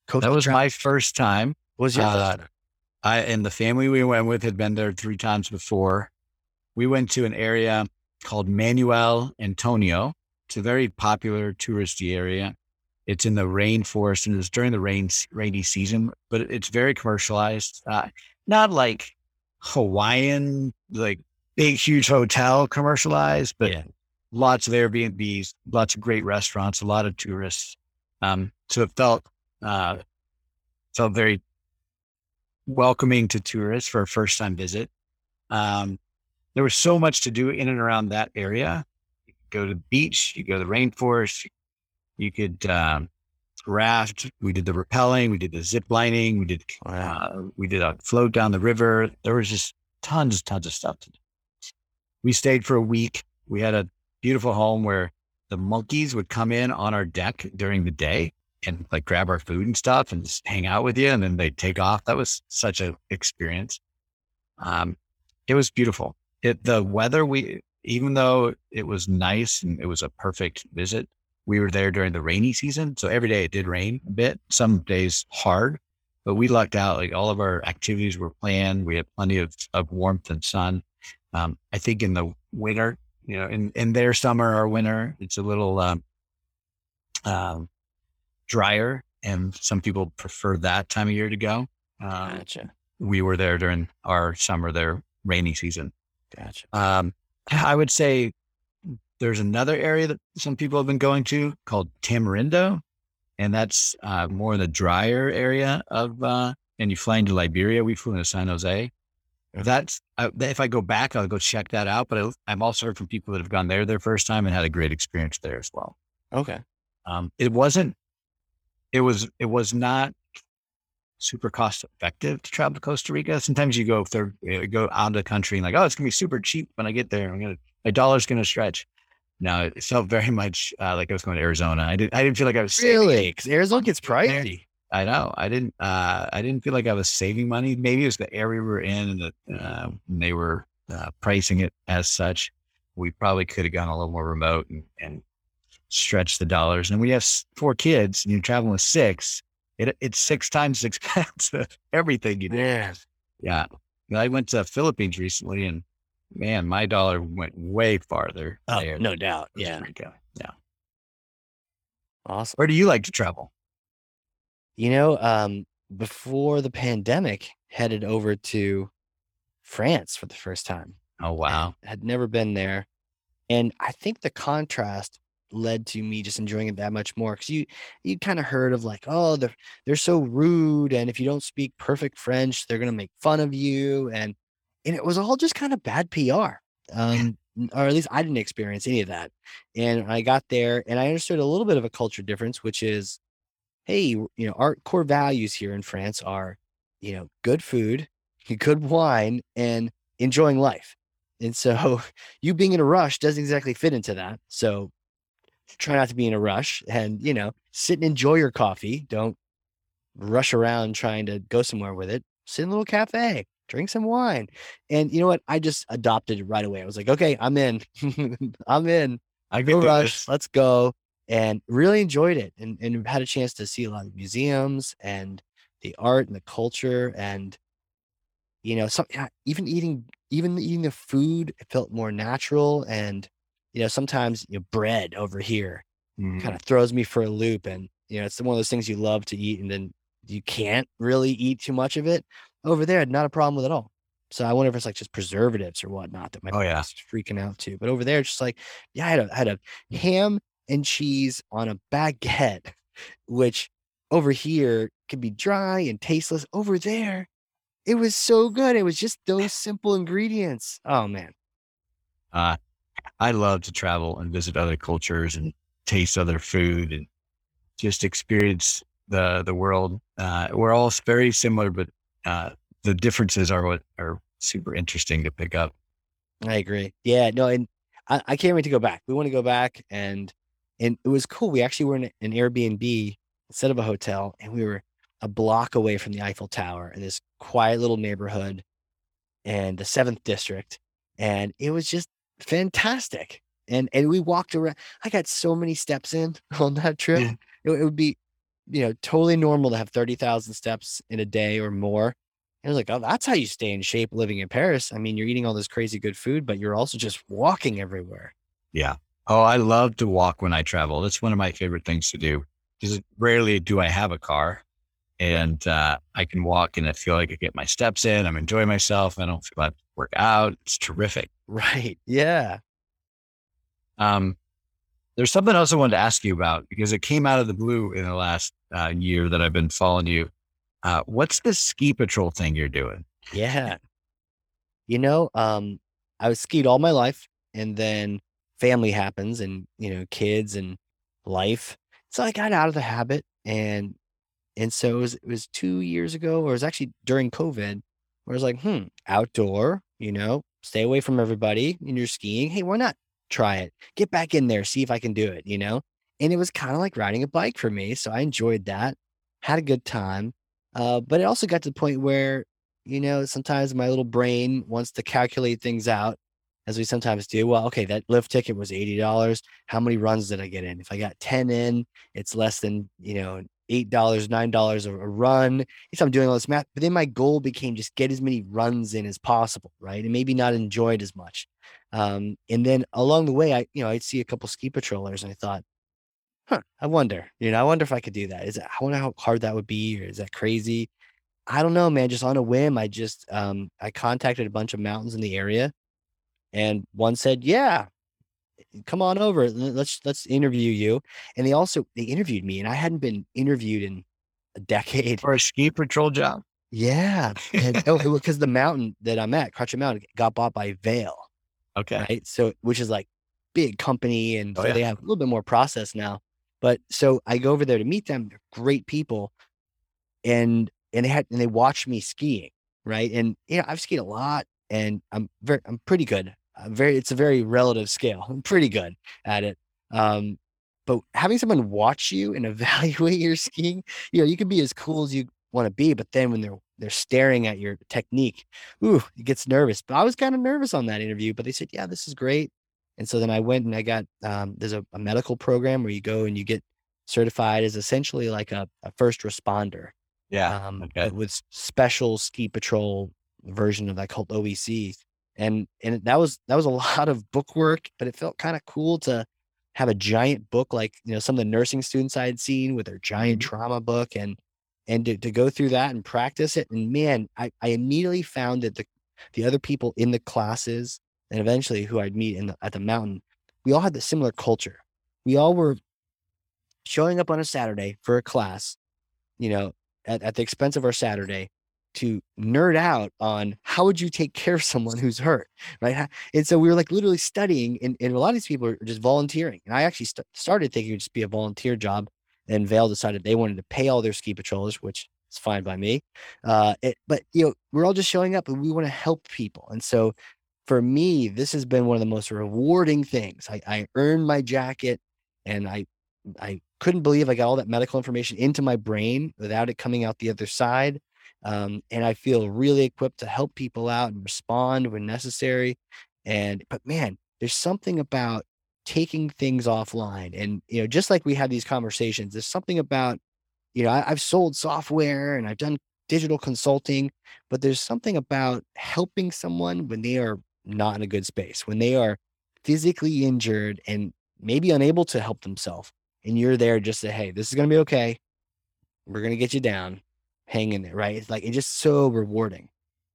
[SPEAKER 1] That
[SPEAKER 2] Coastal
[SPEAKER 1] was
[SPEAKER 2] travel
[SPEAKER 1] my first time.
[SPEAKER 2] was your first
[SPEAKER 1] Uh,
[SPEAKER 2] time.
[SPEAKER 1] I and the family we went with had been there 3 times before. We went to an area called Manuel Antonio. It's a very popular touristy area. It's in the rainforest and it's during the rainy season, but it's very commercialized. Not like Hawaiian, like big, huge hotel commercialized, but
[SPEAKER 2] Yeah.
[SPEAKER 1] lots of Airbnbs, lots of great restaurants, a lot of tourists. So it uh, felt very welcoming to tourists for a first time visit. Um, there was so much to do in and around that area. You could go to the beach, you go to the rainforest, you could raft. We did the rappelling, we did the zip lining,
[SPEAKER 2] Wow.
[SPEAKER 1] we did a float down the river. There was just tons of stuff to do. We stayed for a week. We had a beautiful home where the monkeys would come in on our deck during the day and like grab our food and stuff and just hang out with you. And then they'd take off. That was such an experience. Um, it was beautiful. The weather, even though it was nice and it was a perfect visit, we were there during the rainy season. So every day it did rain a bit, some days hard, but we lucked out. Like all of our activities were planned. We had plenty of warmth and sun. I think in the winter, in their summer or winter, it's a little um, drier, and some people prefer that time of year to go.
[SPEAKER 2] Gotcha.
[SPEAKER 1] We were there during our summer, their rainy season.
[SPEAKER 2] Gotcha.
[SPEAKER 1] I would say there's another area that some people have been going to called Tamarindo, and that's more in the drier area and you fly into Liberia. We flew into San Jose. If I go back, I'll go check that out. But I've also heard from people that have gone there their first time and had a great experience there as well.
[SPEAKER 2] Okay.
[SPEAKER 1] It was not super cost effective to travel to Costa Rica. Sometimes you go out of the country and like, oh, it's gonna be super cheap when I get there. My dollar's gonna stretch. No, it felt very much like I was going to Arizona. I didn't feel like I was
[SPEAKER 2] Really, because Arizona gets pricey.
[SPEAKER 1] I know. I didn't feel like I was saving money. Maybe it was the area we were in and they were pricing it as such. We probably could have gone a little more remote and stretched the dollars. And we have 4 kids and you're traveling with 6. It's 6 times as expensive. Everything you do. Yeah. I went to the Philippines recently and man, my dollar went way farther.
[SPEAKER 2] Oh,
[SPEAKER 1] there
[SPEAKER 2] no
[SPEAKER 1] than
[SPEAKER 2] doubt.
[SPEAKER 1] Costa
[SPEAKER 2] Yeah.
[SPEAKER 1] Rica. Yeah.
[SPEAKER 2] Awesome.
[SPEAKER 1] Where do you like to travel?
[SPEAKER 2] Before the pandemic, headed over to France for the first time.
[SPEAKER 1] Oh, wow.
[SPEAKER 2] Had never been there. And I think the contrast led to me just enjoying it that much more. Cause you kind of heard of like, oh, they're so rude. And if you don't speak perfect French, they're going to make fun of you. And it was all just kind of bad PR. Or at least I didn't experience any of that. And I got there and I understood a little bit of a culture difference, which is, hey, our core values here in France are, good food, good wine, and enjoying life. And so you being in a rush doesn't exactly fit into that. So try not to be in a rush and, sit and enjoy your coffee. Don't rush around trying to go somewhere with it. Sit in a little cafe, drink some wine. And you know what? I just adopted it right away. I was like, okay, I'm in. I'm in.
[SPEAKER 1] I
[SPEAKER 2] No
[SPEAKER 1] get
[SPEAKER 2] rush.
[SPEAKER 1] this.
[SPEAKER 2] Let's go. And really enjoyed it and had a chance to see a lot of museums and the art and the culture. And, even eating the food, it felt more natural. And, sometimes bread over here kind of throws me for a loop. And, it's one of those things you love to eat and then you can't really eat too much of it. Over there, not a problem with it all. So I wonder if it's like just preservatives or whatnot that my
[SPEAKER 1] Oh, yeah.
[SPEAKER 2] body's freaking out to. But over there, it's just like, yeah, I had a ham and cheese on a baguette, which over here can be dry and tasteless. Over there, it was so good. It was just those simple ingredients. Oh man.
[SPEAKER 1] I love to travel and visit other cultures and taste other food and just experience the world. We're all very similar, but the differences are what are super interesting to pick up.
[SPEAKER 2] I agree. Yeah, no, and I can't wait to go back. We want to go back and it was cool. We actually were in an Airbnb instead of a hotel, and we were a block away from the Eiffel Tower in this quiet little neighborhood and the 7th district. And it was just fantastic. And we walked around. I got so many steps in on that trip.
[SPEAKER 1] Yeah.
[SPEAKER 2] It would be totally normal to have 30,000 steps in a day or more. And I was like, oh, that's how you stay in shape living in Paris. I mean, you're eating all this crazy good food, but you're also just walking everywhere.
[SPEAKER 1] Yeah. Oh, I love to walk when I travel. That's one of my favorite things to do because rarely do I have a car, and I can walk and I feel like I get my steps in. I'm enjoying myself. I don't feel like I have to work out. It's terrific.
[SPEAKER 2] Right. Yeah.
[SPEAKER 1] Um, there's something else I wanted to ask you about because it came out of the blue in the last year that I've been following you. What's this ski patrol thing you're doing?
[SPEAKER 2] Yeah. I was skied all my life, and then family happens, and kids and life. So I got out of the habit, and so it was 2 years ago, or it was actually during COVID, where I was like, outdoor, stay away from everybody, and you're skiing. Hey, why not try it? Get back in there, see if I can do it. And it was kind of like riding a bike for me. So I enjoyed that, had a good time. But it also got to the point where, sometimes my little brain wants to calculate things out, as we sometimes do. Well, okay, that lift ticket was $80. How many runs did I get in? If I got 10 in, it's less than, $8, $9 a run. So I'm doing all this math, but then my goal became just get as many runs in as possible, right? And maybe not enjoy it as much. And then along the way, I'd see a couple ski patrollers, and I thought, I wonder if I could do that. I wonder how hard that would be, or is that crazy? I don't know, man. Just on a whim, I contacted a bunch of mountains in the area, and one said, "Yeah, come on over. Let's interview you." And they interviewed me, and I hadn't been interviewed in a decade.
[SPEAKER 1] For a ski patrol job?
[SPEAKER 2] Yeah. And because the mountain that I'm at, Crutcher Mountain, got bought by Vail,
[SPEAKER 1] Okay.
[SPEAKER 2] right? So, which is like big company, and
[SPEAKER 1] Oh,
[SPEAKER 2] so
[SPEAKER 1] yeah.
[SPEAKER 2] they have a little bit more process now. But so I go over there to meet them. They're great people, and they watched me skiing, right? And I've skied a lot, and I'm pretty good. It's a very relative scale. I'm pretty good at it. But having someone watch you and evaluate your skiing, you can be as cool as you want to be, but then when they're staring at your technique, it gets nervous. But I was kind of nervous on that interview, but they said, yeah, this is great. And so then I went and I got there's a medical program where you go and you get certified as essentially like a first responder,
[SPEAKER 1] Yeah. Okay.
[SPEAKER 2] but with special ski patrol version of that called OEC. And that was a lot of book work, but it felt kind of cool to have a giant book, like, some of the nursing students I had seen with their giant trauma book, and to go through that and practice it. And man, I immediately found that the other people in the classes, and eventually who I'd meet at the mountain, we all had the similar culture. We all were showing up on a Saturday for a class, you know, at the expense of our Saturday, to nerd out on how would you take care of someone who's hurt, right? And so we were like literally studying, and a lot of these people are just volunteering. And I actually started thinking it would just be a volunteer job. And Vail decided they wanted to pay all their ski patrollers, which is fine by me. But we're all just showing up, and we want to help people. And so for me, this has been one of the most rewarding things. I earned my jacket, and I couldn't believe I got all that medical information into my brain without it coming out the other side. And I feel really equipped to help people out and respond when necessary. But man, there's something about taking things offline, and, just like we had these conversations, there's something about, I've sold software and I've done digital consulting, but there's something about helping someone when they are not in a good space, when they are physically injured and maybe unable to help themselves. And you're there just to, hey, this is going to be okay. We're going to get you down. Hang in there, right? It's just so rewarding.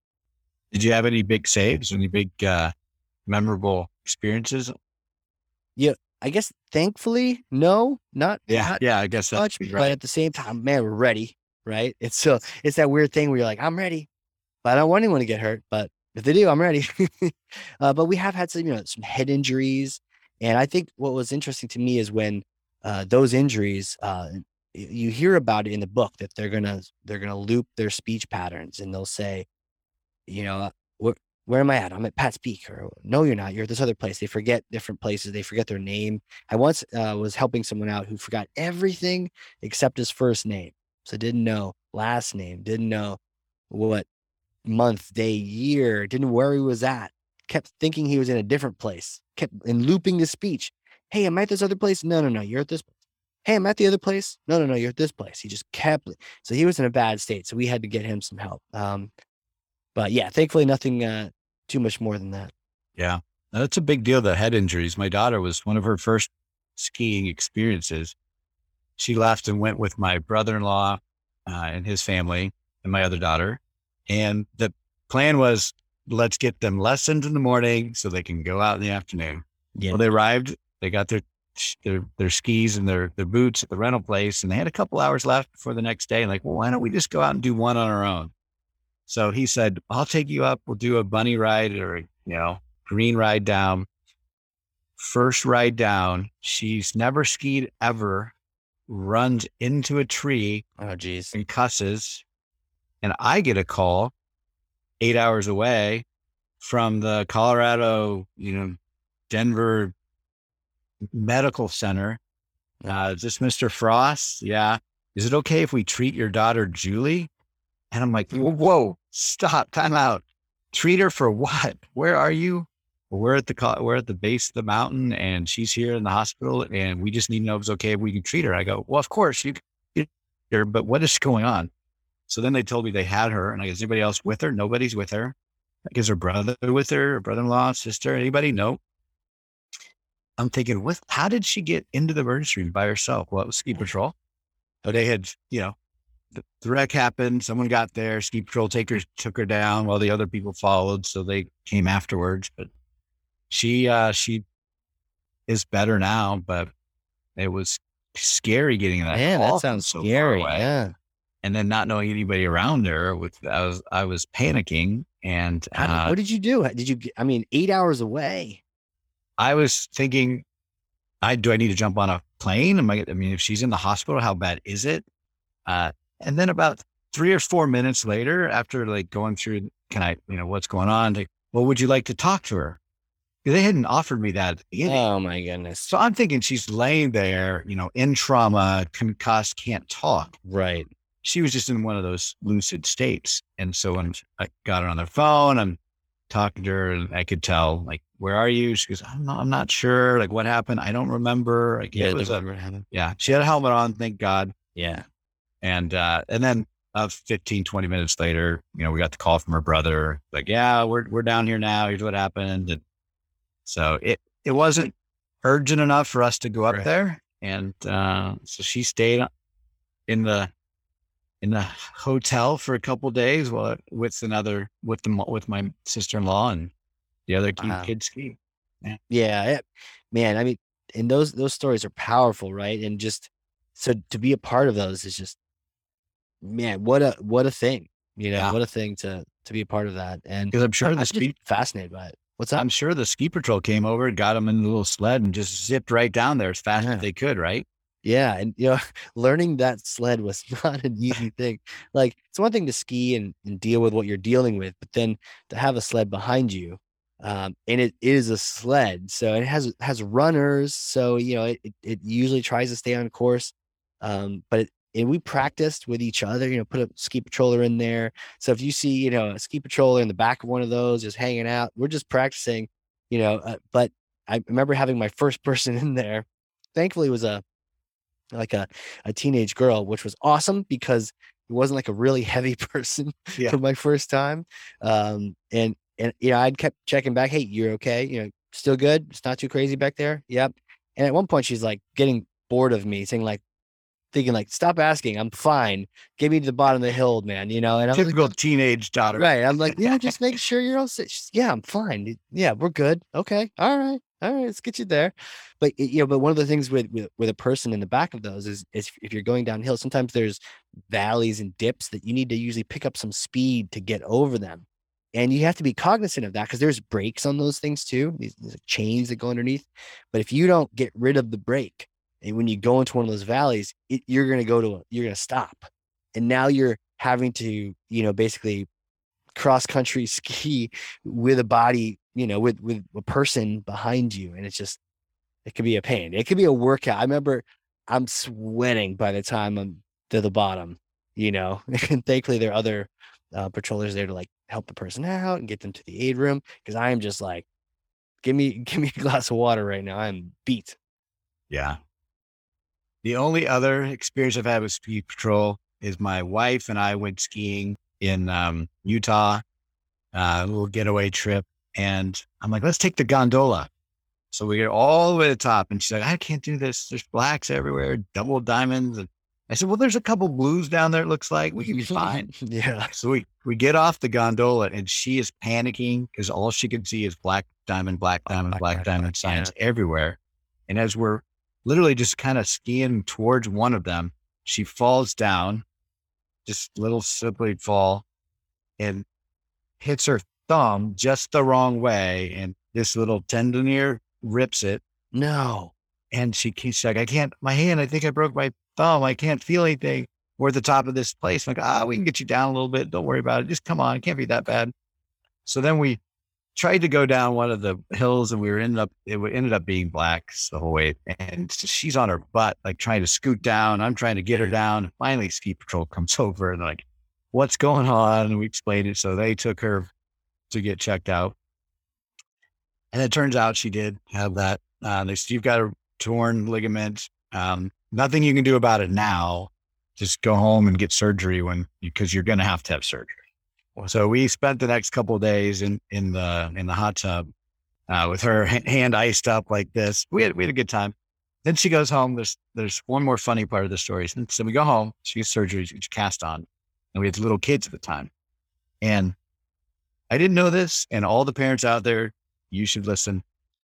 [SPEAKER 1] Did you have any big saves? Any big memorable experiences?
[SPEAKER 2] Yeah, I guess thankfully, no, not
[SPEAKER 1] Yeah. I guess
[SPEAKER 2] much,
[SPEAKER 1] that's
[SPEAKER 2] but
[SPEAKER 1] right.
[SPEAKER 2] at the same time, man, we're ready, right? It's that weird thing where you're like, I'm ready, but I don't want anyone to get hurt. But if they do, I'm ready. But we have had some head injuries, and I think what was interesting to me is when those injuries, you hear about it in the book that they're gonna loop their speech patterns, and they'll say, you know, where am I at? I'm at Pat's Peak, or no, you're not. You're at this other place. They forget different places. They forget their name. I once was helping someone out who forgot everything except his first name. So didn't know last name, didn't know what month, day, year, didn't know where he was at. Kept thinking he was in a different place. Kept looping the speech. Hey, am I at this other place? No, you're at this place. Hey, I'm at the other place. No, no, no, you're at this place. He just kept, so he was in a bad state. So we had to get him some help. But yeah, thankfully nothing too much more than that.
[SPEAKER 1] Yeah. That's a big deal, the head injuries. My daughter was one of her first skiing experiences. She left and went with my brother-in-law and his family and my other daughter. And the plan was, let's get them lessons in the morning so they can go out in the afternoon.
[SPEAKER 2] Yeah.
[SPEAKER 1] Well, they arrived, they got their skis and their boots at the rental place, and they had a couple hours left before the next day. And like, well, why don't we just go out and do one on our own? So he said, I'll take you up. We'll do a bunny ride or, green ride down. First ride down, she's never skied ever, runs into a tree
[SPEAKER 2] Oh, geez.
[SPEAKER 1] and cusses. And I get a call 8 hours away from the Colorado, Denver Medical Center. Is this Mr. Frost? Yeah. Is it okay if we treat your daughter, Julie? And I'm like, whoa, stop, time out. Treat her for what? Where are you? We're at the base of the mountain, and she's here in the hospital, and we just need to know if it's okay if we can treat her. I go, well, of course you can treat her, but what is going on? So then they told me they had her, and I go, is anybody else with her? Nobody's with her. Like, is her brother with her, brother-in-law, sister, anybody? No. I'm thinking, how did she get into the emergency room by herself? Well, it was ski patrol. So they had, the wreck happened. Someone got there. Ski patrol took her down while the other people followed. So they came afterwards. But she is better now. But it was scary getting that.
[SPEAKER 2] Man,
[SPEAKER 1] call
[SPEAKER 2] that sounds
[SPEAKER 1] so
[SPEAKER 2] scary.
[SPEAKER 1] far away.
[SPEAKER 2] Yeah.
[SPEAKER 1] And then not knowing anybody around her, I was panicking. And
[SPEAKER 2] What did you do? Did you? I mean, 8 hours away.
[SPEAKER 1] I was thinking, do I need to jump on a plane? If she's in the hospital, how bad is it? And then about 3 or 4 minutes later, after like going through, what's going on? Well, would you like to talk to her? They hadn't offered me that at the beginning.
[SPEAKER 2] Oh my goodness.
[SPEAKER 1] So I'm thinking she's laying there, in trauma, concussed, can't talk.
[SPEAKER 2] Right.
[SPEAKER 1] She was just in one of those lucid states. And so when I got her on the phone, I'm talking to her, and I could tell, like, where are you? She goes, I'm not sure. Like, what happened? I don't remember. Like,
[SPEAKER 2] Yeah.
[SPEAKER 1] She had a helmet on, thank God.
[SPEAKER 2] Yeah.
[SPEAKER 1] And then 15, 20 minutes later, we got the call from her brother. Like, yeah, we're down here now. Here's what happened. And so it wasn't urgent enough for us to go up there. And so she stayed in the hotel for a couple of days with my sister-in-law and the other kids ski.
[SPEAKER 2] Yeah. Man, I mean, and those stories are powerful, right? And just so to be a part of those is just, man, what a thing, what a thing to be a part of that. And
[SPEAKER 1] because I'm sure
[SPEAKER 2] I'm just fascinated by it. What's that?
[SPEAKER 1] I'm sure the ski patrol came over, got them in the little sled, and just zipped right down there as fast as they could, right?
[SPEAKER 2] Yeah. And, learning that sled was not an easy thing. Like, it's one thing to ski and deal with what you're dealing with, but then to have a sled behind you, and it is a sled. So it has runners. So, it usually tries to stay on course. But we practiced with each other, put a ski patroller in there. So if you see, a ski patroller in the back of one of those just hanging out, we're just practicing, but I remember having my first person in there. Thankfully, it was a teenage girl, which was awesome because it wasn't like a really heavy person for my first time. And I'd kept checking back. Hey, you're okay? Still good? It's not too crazy back there? Yep. And at one point she's like getting bored of me, saying thinking stop asking. I'm fine. Get me to the bottom of the hill, man. And I'm
[SPEAKER 1] typical teenage daughter.
[SPEAKER 2] Right. I'm like, yeah, just make sure you're all set. Yeah, I'm fine. Yeah, we're good. Okay. All right. Let's get you there. But but one of the things with a person in the back of those is if you're going downhill, sometimes there's valleys and dips that you need to usually pick up some speed to get over them. And you have to be cognizant of that because there's brakes on those things too. These chains that go underneath. But if you don't get rid of the brake, and when you go into one of those valleys, you're going to stop. And now you're having to, basically cross country ski with a body, with a person behind you. And it could be a pain. It could be a workout. I remember I'm sweating by the time I'm to the bottom, and thankfully there are other patrollers there to help the person out and get them to the aid room. Cause I am just like, give me a glass of water right now. I'm beat.
[SPEAKER 1] Yeah. The only other experience I've had with ski patrol is my wife and I went skiing in Utah, a little getaway trip. And I'm like, let's take the gondola. So we get all the way to the top. And she's like, I can't do this. There's blacks everywhere, double diamonds. And I said, well, there's a couple blues down there, it looks like. We can be fine.
[SPEAKER 2] Yeah.
[SPEAKER 1] So we get off the gondola and she is panicking because all she can see is black diamond, signs everywhere. And as we're literally just kind of skiing towards one of them, she falls down, just little slippery fall, and hits her thumb just the wrong way. And this little tendonier rips it.
[SPEAKER 2] No.
[SPEAKER 1] And she's like, I think I broke my thumb. I can't feel anything. We're at the top of this place. I'm like, we can get you down a little bit. Don't worry about it. Just come on. It can't be that bad. So then we tried to go down one of the hills and it ended up being blacks the whole way. And she's on her butt, like trying to scoot down. I'm trying to get her down. Finally, ski patrol comes over and they're like, what's going on? And we explained it. So they took her to get checked out. And it turns out she did have that. You've got a torn ligament. Nothing you can do about it now. Just go home and get surgery because you're going to have surgery. So we spent the next couple of days in the hot tub with her hand iced up like this. We had a good time. Then she goes home. There's one more funny part of the story. So we go home. She gets surgery. She's cast on, and we had little kids at the time. And I didn't know this, and all the parents out there, you should listen.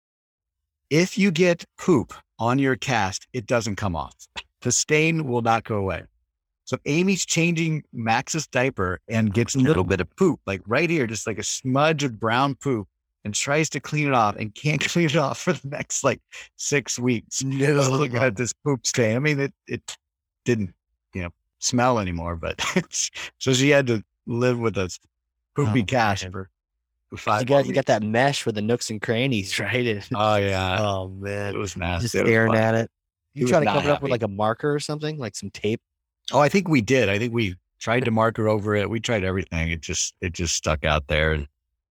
[SPEAKER 1] If you get poop on your cast, it doesn't come off. The stain will not go away. So Amy's changing Max's diaper and gets a little bit of poop, like right here, just like a smudge of brown poop, and tries to clean it off and can't clean it off for the next 6 weeks.
[SPEAKER 2] No.
[SPEAKER 1] Look at this poop stain. I mean, it didn't, smell anymore, but so she had to live with a poopy cast for 5
[SPEAKER 2] months. You got that mesh for the nooks and crannies, right?
[SPEAKER 1] Oh yeah.
[SPEAKER 2] Oh man.
[SPEAKER 1] It was nasty.
[SPEAKER 2] Just staring at it. You try to cover it up with like a marker or something, like some tape?
[SPEAKER 1] Oh, I think we did. I think we tried to marker over it. We tried everything. It just stuck out there.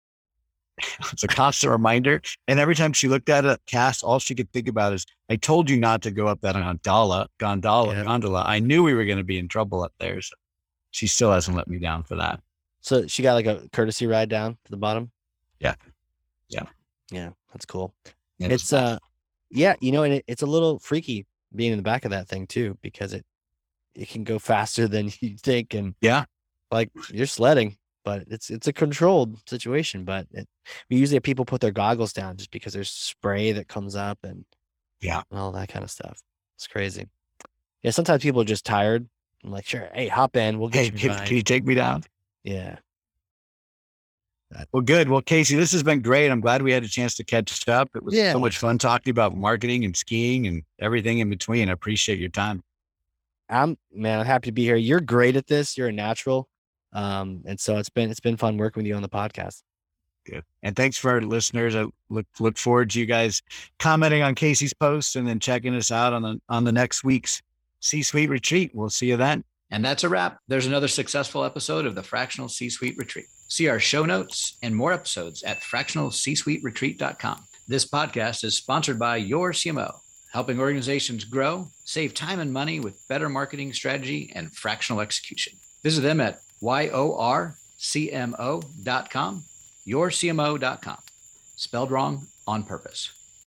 [SPEAKER 1] It's a constant reminder. And every time she looked at a cast, all she could think about is, I told you not to go up that gondola. I knew we were going to be in trouble up there. So she still hasn't let me down for that.
[SPEAKER 2] So she got like a courtesy ride down to the bottom?
[SPEAKER 1] Yeah.
[SPEAKER 2] Yeah. That's cool.
[SPEAKER 1] Yeah,
[SPEAKER 2] it's and it's a little freaky being in the back of that thing too, because it can go faster than you think. And like you're sledding, but it's a controlled situation. But we usually have people put their goggles down just because there's spray that comes up and all that kind of stuff. It's crazy. Yeah. Sometimes people are just tired. I'm like, sure. Hey, hop in. We'll get you.
[SPEAKER 1] Can you take me down?
[SPEAKER 2] Yeah.
[SPEAKER 1] Well, good. Well, Casey, this has been great. I'm glad we had a chance to catch up. It was so much fun talking about marketing and skiing and everything in between. I appreciate your time.
[SPEAKER 2] I'm happy to be here. You're great at this. You're a natural. And so it's been fun working with you on the podcast.
[SPEAKER 1] Good. And thanks for our listeners. I look forward to you guys commenting on Casey's posts and then checking us out on the next week's C-Suite Retreat. We'll see you then. And that's a wrap. There's another successful episode of the Fractional C-Suite Retreat. See our show notes and more episodes at fractionalcsuiteretreat.com. This podcast is sponsored by Your CMO, helping organizations grow, save time and money with better marketing strategy and fractional execution. Visit them at yorcmo.com, yourcmo.com. Spelled wrong on purpose.